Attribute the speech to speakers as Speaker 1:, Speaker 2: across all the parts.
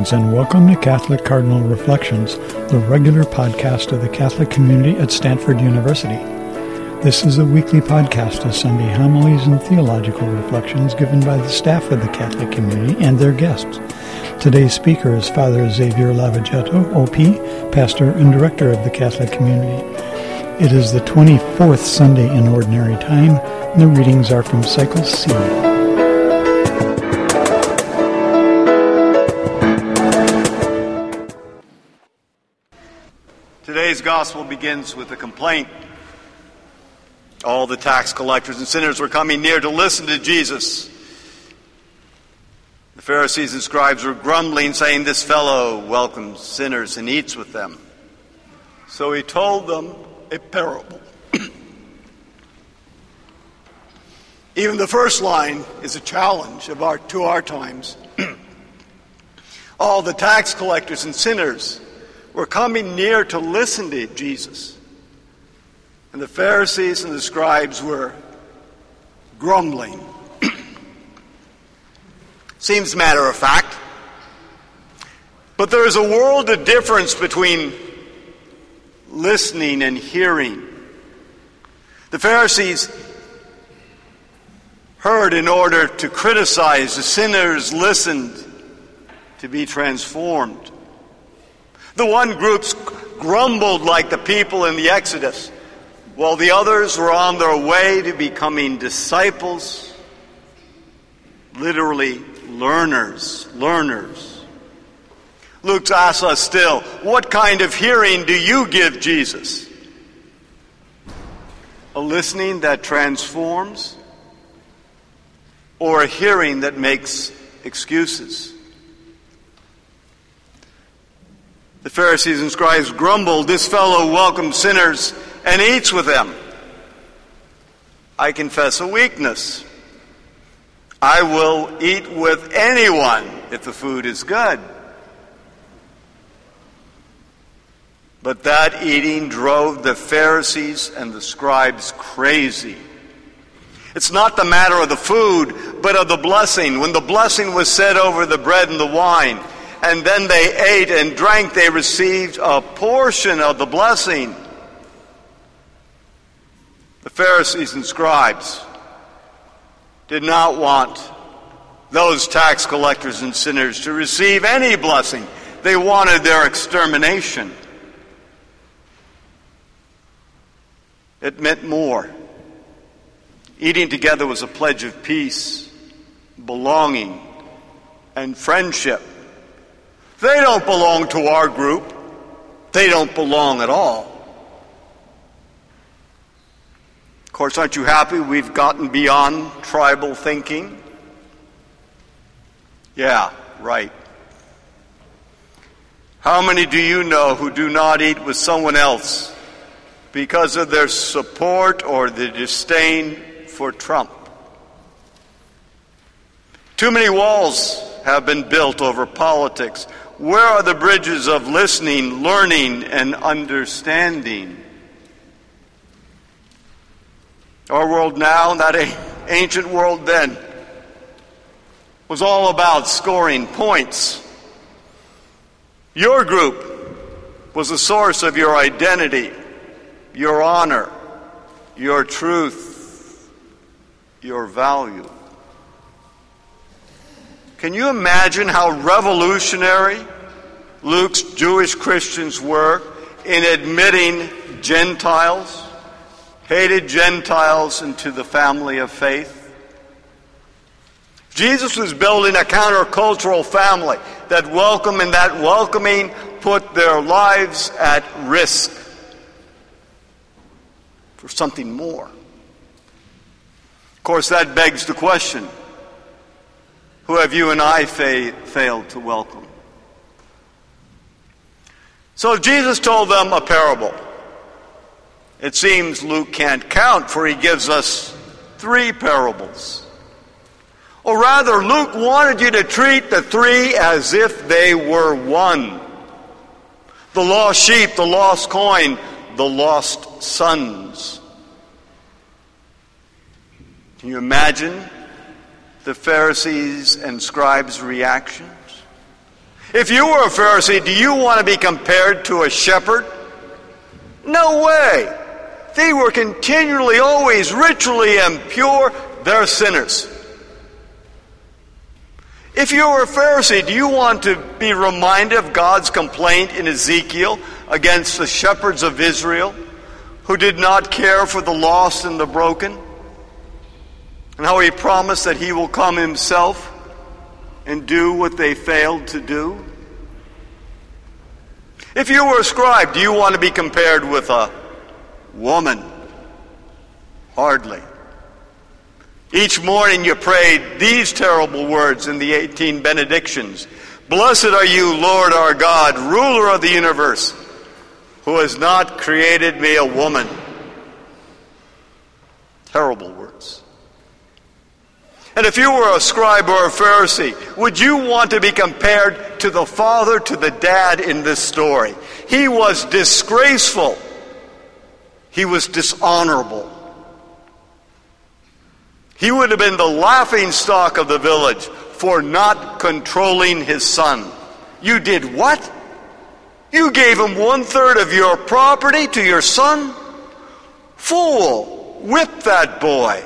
Speaker 1: Greetings and welcome to Catholic Cardinal Reflections, the regular podcast of the Catholic community at Stanford University. This is a weekly podcast of Sunday homilies and theological reflections given by the staff of the Catholic community and their guests. Today's speaker is Father Xavier Lavagetto, OP, pastor and director of the Catholic community. It is the 24th Sunday in Ordinary Time, and the readings are from Cycle C.
Speaker 2: Today's gospel begins with a complaint. All the tax collectors and sinners were coming near to listen to Jesus. The Pharisees and scribes were grumbling, saying, "This fellow welcomes sinners and eats with them." So he told them a parable. Even the first line is a challenge to our times. All the tax collectors and sinners were coming near to listen to Jesus. And the Pharisees and the scribes were grumbling. Seems matter of fact. But there is a world of difference between listening and hearing. The Pharisees heard in order to criticize. The sinners listened to be transformed. The one group grumbled like the people in the Exodus, while the others were on their way to becoming disciples, literally learners. Luke asks us still, what kind of hearing do you give Jesus? A listening that transforms, or a hearing that makes excuses? The Pharisees and scribes grumbled, "This fellow welcomes sinners and eats with them." I confess a weakness. I will eat with anyone if the food is good. But that eating drove the Pharisees and the scribes crazy. It's not the matter of the food, but of the blessing. When the blessing was said over the bread and the wine, and then they ate and drank, they received a portion of the blessing. The Pharisees and scribes did not want those tax collectors and sinners to receive any blessing. They wanted their extermination. It meant more. Eating together was a pledge of peace, belonging, and friendship. They don't belong to our group. They don't belong at all. Of course, aren't you happy we've gotten beyond tribal thinking? Yeah, right. How many do you know who do not eat with someone else because of their support or their disdain for Trump? Too many walls have been built over politics. Where are the bridges of listening, learning, and understanding? Our world now, that ancient world then, was all about scoring points. Your group was the source of your identity, your honor, your truth, your value. Can you imagine how revolutionary Luke's Jewish Christians were in admitting Gentiles, hated Gentiles, into the family of faith? Jesus was building a countercultural family that welcomed, and that welcoming put their lives at risk for something more. Of course, that begs the question, who have you and I failed to welcome? So Jesus told them a parable. It seems Luke can't count, for he gives us 3 parables. Or rather, Luke wanted you to treat the 3 as if they were one. The lost sheep, the lost coin, the lost sons. Can you imagine the Pharisees and scribes' reactions? If you were a Pharisee, do you want to be compared to a shepherd? No way. They were continually, always ritually impure. They're sinners. If you were a Pharisee, do you want to be reminded of God's complaint in Ezekiel against the shepherds of Israel who did not care for the lost and the broken? And how he promised that he will come himself and do what they failed to do? If you were a scribe, do you want to be compared with a woman? Hardly. Each morning you prayed these terrible words in the 18 benedictions. Blessed are you, Lord our God, ruler of the universe, who has not created me a woman. Terrible words. And if you were a scribe or a Pharisee, would you want to be compared to the father, to the dad in this story? He was disgraceful. He was dishonorable. He would have been the laughingstock of the village for not controlling his son. You did what? You gave him 1/3 of your property to your son? Fool! Whip that boy.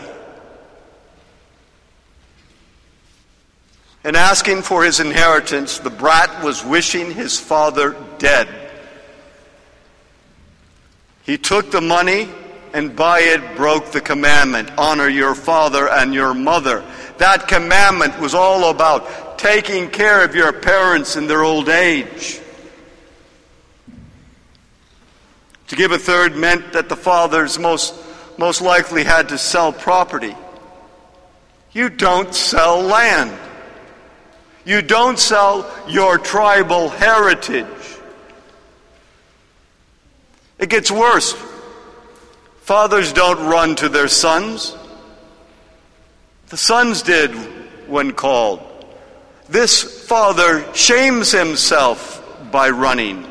Speaker 2: In asking for his inheritance, the brat was wishing his father dead. He took the money and by it broke the commandment, honor your father and your mother. That commandment was all about taking care of your parents in their old age. To give 1/3 meant that the fathers most likely had to sell property. You don't sell land. You don't sell your tribal heritage. It gets worse. Fathers don't run to their sons. The sons did when called. This father shames himself by running.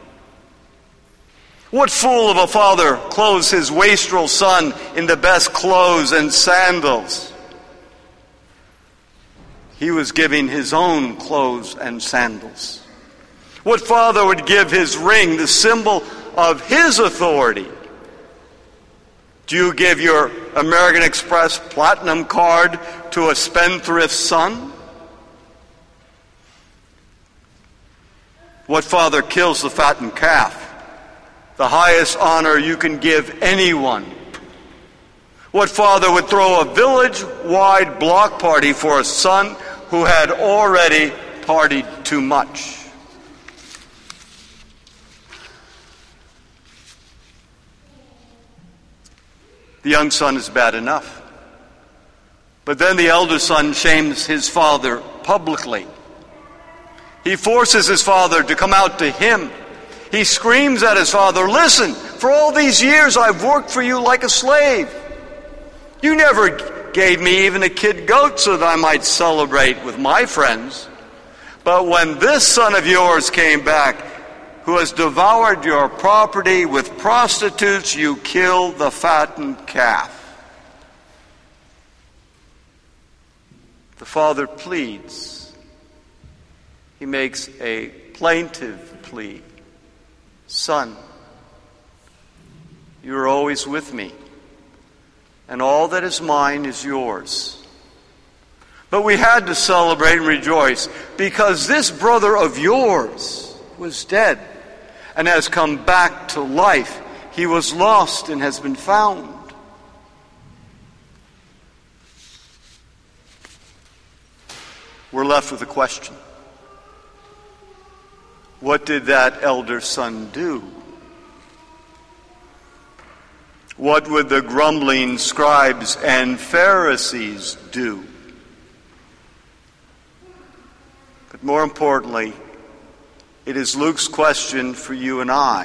Speaker 2: What fool of a father clothes his wastrel son in the best clothes and sandals? He was giving his own clothes and sandals. What father would give his ring, the symbol of his authority? Do you give your American Express Platinum card to a spendthrift son? What father kills the fattened calf? The highest honor you can give anyone. What father would throw a village-wide block party for a son who had already partied too much? The young son is bad enough. But then the elder son shames his father publicly. He forces his father to come out to him. He screams at his father, "Listen, for all these years I've worked for you like a slave. You never gave me even a kid goat so that I might celebrate with my friends. But when this son of yours came back, who has devoured your property with prostitutes, you killed the fattened calf." The father pleads. He makes a plaintive plea. "Son, you are always with me, and all that is mine is yours. But we had to celebrate and rejoice because this brother of yours was dead and has come back to life. He was lost and has been found." We're left with a question. What did that elder son do? What would the grumbling scribes and Pharisees do? But more importantly, it is Luke's question for you and I.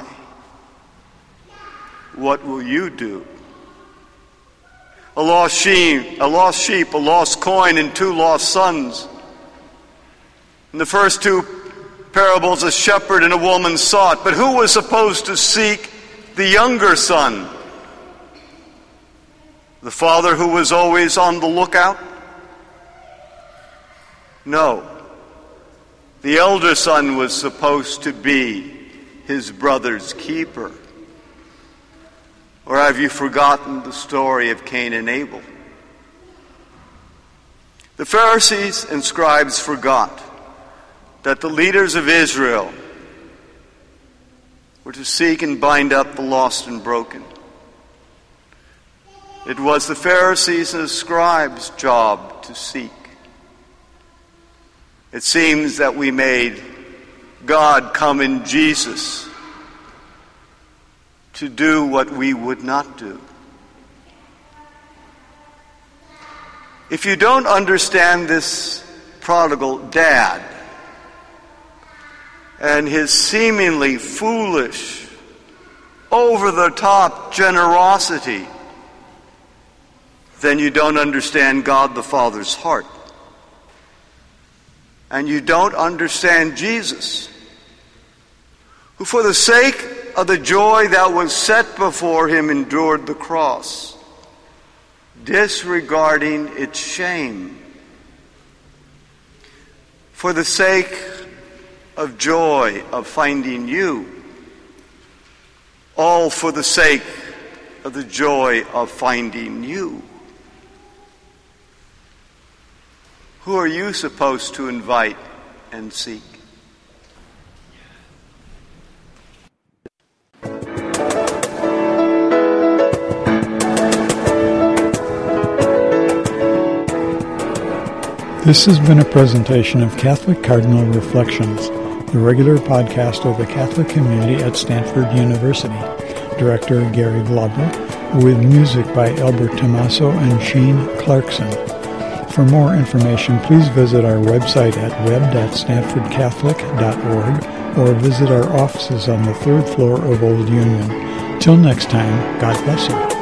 Speaker 2: What will you do? A lost sheep, a lost coin, and 2 lost sons. In the first 2 parables, a shepherd and a woman sought, but who was supposed to seek the younger son? The father who was always on the lookout? No. The elder son was supposed to be his brother's keeper. Or have you forgotten the story of Cain and Abel? The Pharisees and scribes forgot that the leaders of Israel were to seek and bind up the lost and broken. It was the Pharisees and the scribes' job to seek. It seems that we made God come in Jesus to do what we would not do. If you don't understand this prodigal dad and his seemingly foolish, over-the-top generosity, then you don't understand God the Father's heart. And you don't understand Jesus, who for the sake of the joy that was set before him endured the cross, disregarding its shame. For the sake of joy of finding you, all for the sake of the joy of finding you. Who are you supposed to invite and seek?
Speaker 1: This has been a presentation of Catholic Cardinal Reflections, the regular podcast of the Catholic community at Stanford University. Director Gary Glauber, with music by Albert Tommaso and Shane Clarkson. For more information, please visit our website at web.stanfordcatholic.org or visit our offices on the third floor of Old Union. Till next time, God bless you.